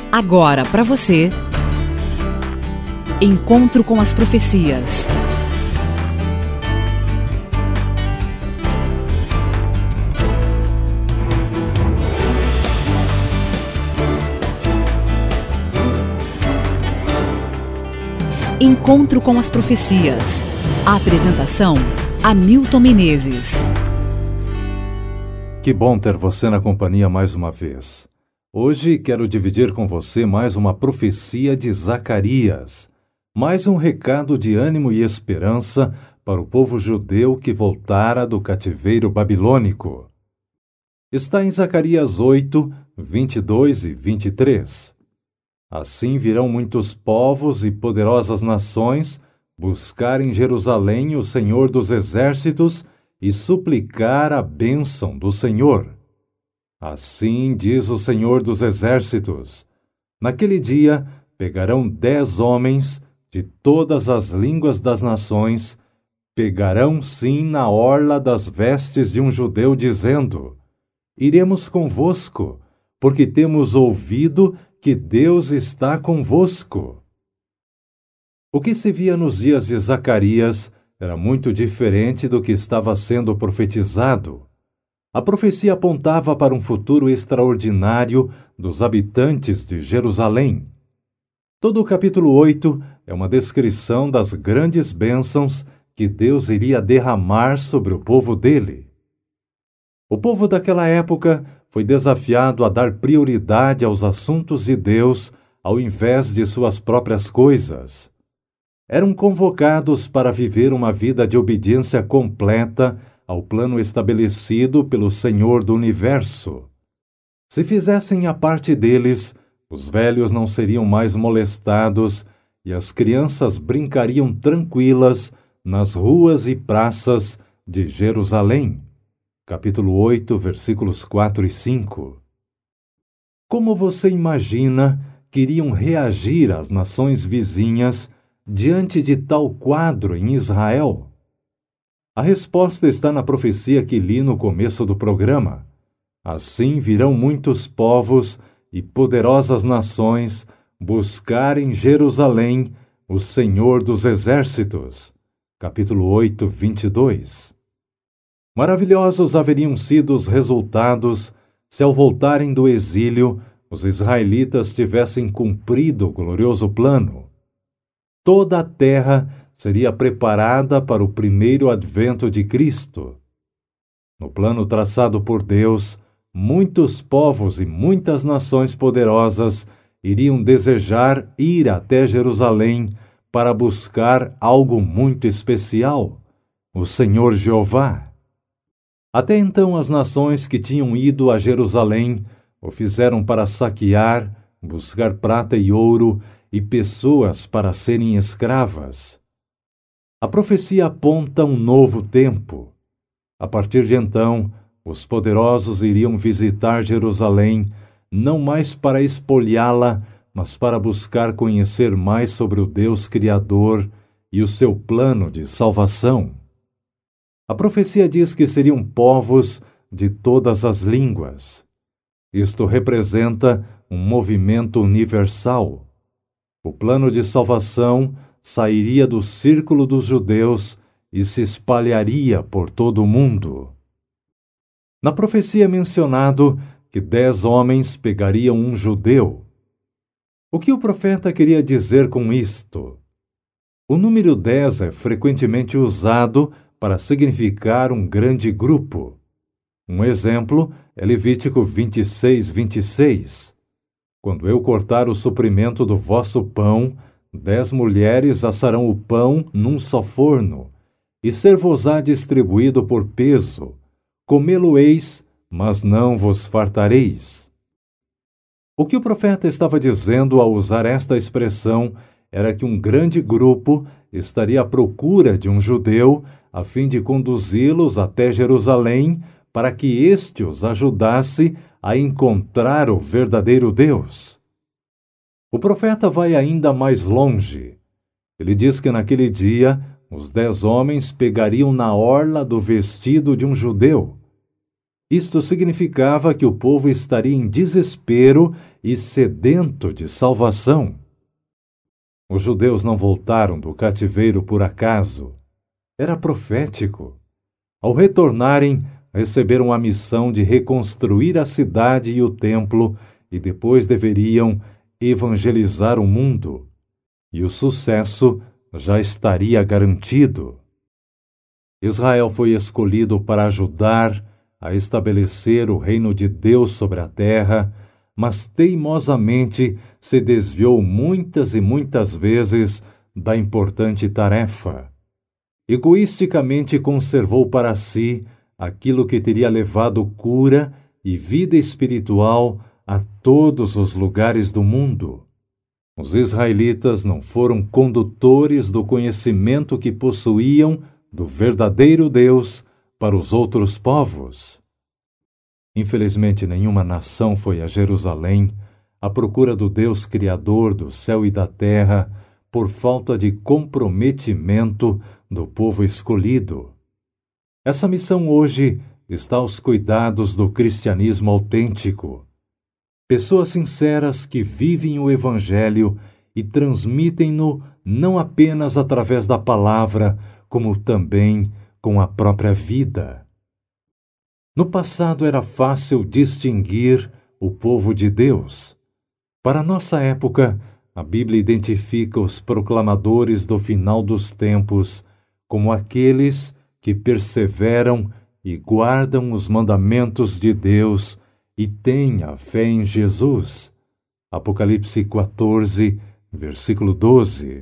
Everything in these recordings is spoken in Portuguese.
Agora para você, Encontro com as Profecias. Encontro com as Profecias. A apresentação: Hamilton Menezes. Que bom ter você na companhia mais uma vez. Hoje quero dividir com você mais uma profecia de Zacarias, mais um recado de ânimo e esperança para o povo judeu que voltara do cativeiro babilônico. Está em Zacarias 8, 22 e 23. Assim virão muitos povos e poderosas nações buscar em Jerusalém o Senhor dos Exércitos e suplicar a bênção do Senhor. Assim diz o Senhor dos Exércitos: naquele dia pegarão 10 homens de todas as línguas das nações, pegarão sim na orla das vestes de um judeu, dizendo: iremos convosco, porque temos ouvido que Deus está convosco. O que se via nos dias de Zacarias era muito diferente do que estava sendo profetizado. A profecia apontava para um futuro extraordinário dos habitantes de Jerusalém. Todo o capítulo 8 é uma descrição das grandes bênçãos que Deus iria derramar sobre o povo dele. O povo daquela época foi desafiado a dar prioridade aos assuntos de Deus ao invés de suas próprias coisas. Eram convocados para viver uma vida de obediência completa ao plano estabelecido pelo Senhor do Universo. Se fizessem a parte deles, os velhos não seriam mais molestados e as crianças brincariam tranquilas nas ruas e praças de Jerusalém. Capítulo 8, versículos 4 e 5. Como você imagina que iriam reagir as nações vizinhas diante de tal quadro em Israel? A resposta está na profecia que li no começo do programa. Assim virão muitos povos e poderosas nações buscar em Jerusalém o Senhor dos Exércitos. Capítulo 8, 22. Maravilhosos haveriam sido os resultados se, ao voltarem do exílio, os israelitas tivessem cumprido o glorioso plano. Toda a terra seria preparada para o primeiro advento de Cristo. No plano traçado por Deus, muitos povos e muitas nações poderosas iriam desejar ir até Jerusalém para buscar algo muito especial, o Senhor Jeová. Até então, as nações que tinham ido a Jerusalém o fizeram para saquear, buscar prata e ouro e pessoas para serem escravas. A profecia aponta um novo tempo. A partir de então, os poderosos iriam visitar Jerusalém, não mais para espoliá-la, mas para buscar conhecer mais sobre o Deus Criador e o seu plano de salvação. A profecia diz que seriam povos de todas as línguas. Isto representa um movimento universal. O plano de salvação sairia do círculo dos judeus e se espalharia por todo o mundo. Na profecia é mencionado que 10 homens pegariam um judeu. O que o profeta queria dizer com isto? O número 10 é frequentemente usado para significar um grande grupo. Um exemplo é Levítico 26, 26. Quando eu cortar o suprimento do vosso pão, 10 mulheres assarão o pão num só forno, e ser-vos-á distribuído por peso. Comê-lo-eis, mas não vos fartareis. O que o profeta estava dizendo ao usar esta expressão era que um grande grupo estaria à procura de um judeu a fim de conduzi-los até Jerusalém para que este os ajudasse a encontrar o verdadeiro Deus. O profeta vai ainda mais longe. Ele diz que naquele dia os 10 homens pegariam na orla do vestido de um judeu. Isto significava que o povo estaria em desespero e sedento de salvação. Os judeus não voltaram do cativeiro por acaso. Era profético. Ao retornarem, receberam a missão de reconstruir a cidade e o templo e depois deveriam evangelizar o mundo. E o sucesso já estaria garantido. Israel foi escolhido para ajudar a estabelecer o reino de Deus sobre a terra, mas teimosamente se desviou muitas e muitas vezes da importante tarefa. Egoisticamente conservou para si aquilo que teria levado cura e vida espiritual a todos os lugares do mundo. Os israelitas não foram condutores do conhecimento que possuíam do verdadeiro Deus para os outros povos. Infelizmente, nenhuma nação foi a Jerusalém à procura do Deus Criador do céu e da terra por falta de comprometimento do povo escolhido. Essa missão hoje está aos cuidados do cristianismo autêntico. Pessoas sinceras que vivem o Evangelho e transmitem-no não apenas através da palavra, como também com a própria vida. No passado era fácil distinguir o povo de Deus. Para nossa época, a Bíblia identifica os proclamadores do final dos tempos como aqueles que perseveram e guardam os mandamentos de Deus e têm a fé em Jesus. Apocalipse 14, versículo 12.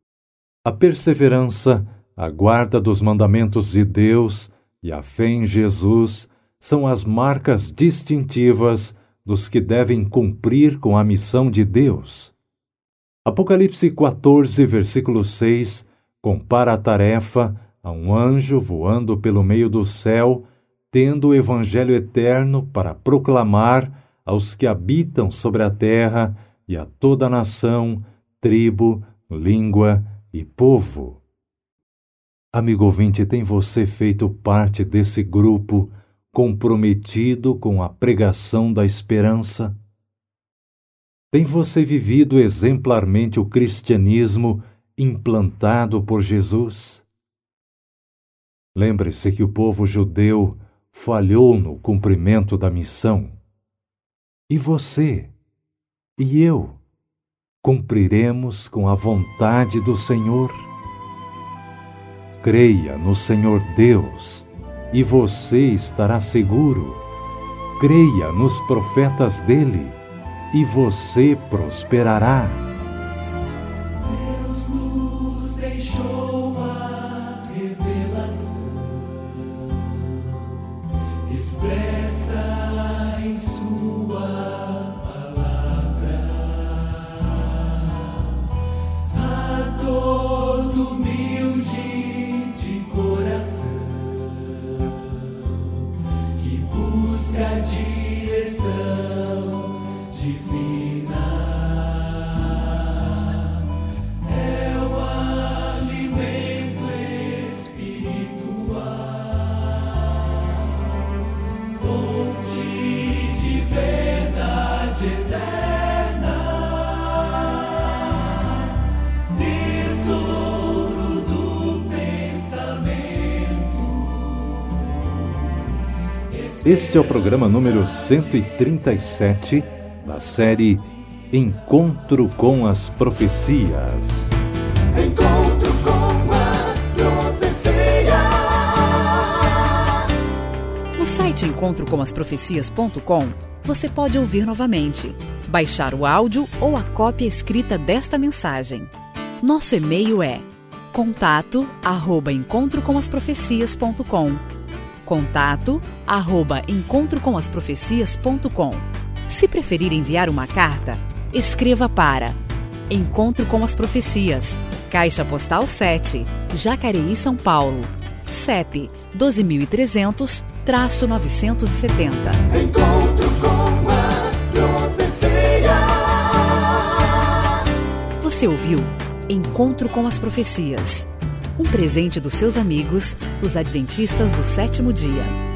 A perseverança, a guarda dos mandamentos de Deus e a fé em Jesus são as marcas distintivas dos que devem cumprir com a missão de Deus. Apocalipse 14, versículo 6, compara a tarefa a um anjo voando pelo meio do céu, tendo o evangelho eterno para proclamar aos que habitam sobre a terra e a toda nação, tribo, língua e povo. Amigo ouvinte, tem você feito parte desse grupo comprometido com a pregação da esperança? Tem você vivido exemplarmente o cristianismo implantado por Jesus? Lembre-se que o povo judeu falhou no cumprimento da missão. E você e eu cumpriremos com a vontade do Senhor? Creia no Senhor Deus e você estará seguro. Creia nos profetas dele e você prosperará. Deus nos deixou a revelação expressa em sua palavra a todo humilde de coração que busca a direção divina. É o alimento espiritual, fonte de verdade eterna, tesouro do pensamento. Este é o programa número 137 da série Encontro com as Profecias. Encontro com as profecias. No site encontrocomasprofecias.com, você pode ouvir novamente, baixar o áudio ou a cópia escrita desta mensagem. Nosso e-mail é contato@encontrocomasprofecias.com. contato@encontrocomasprofecias.com. Se preferir enviar uma carta, escreva para Encontro com as Profecias, Caixa Postal 7, Jacareí, São Paulo, CEP 12.300-970. Encontro com as profecias. Você ouviu Encontro com as Profecias, um presente dos seus amigos, os Adventistas do Sétimo Dia.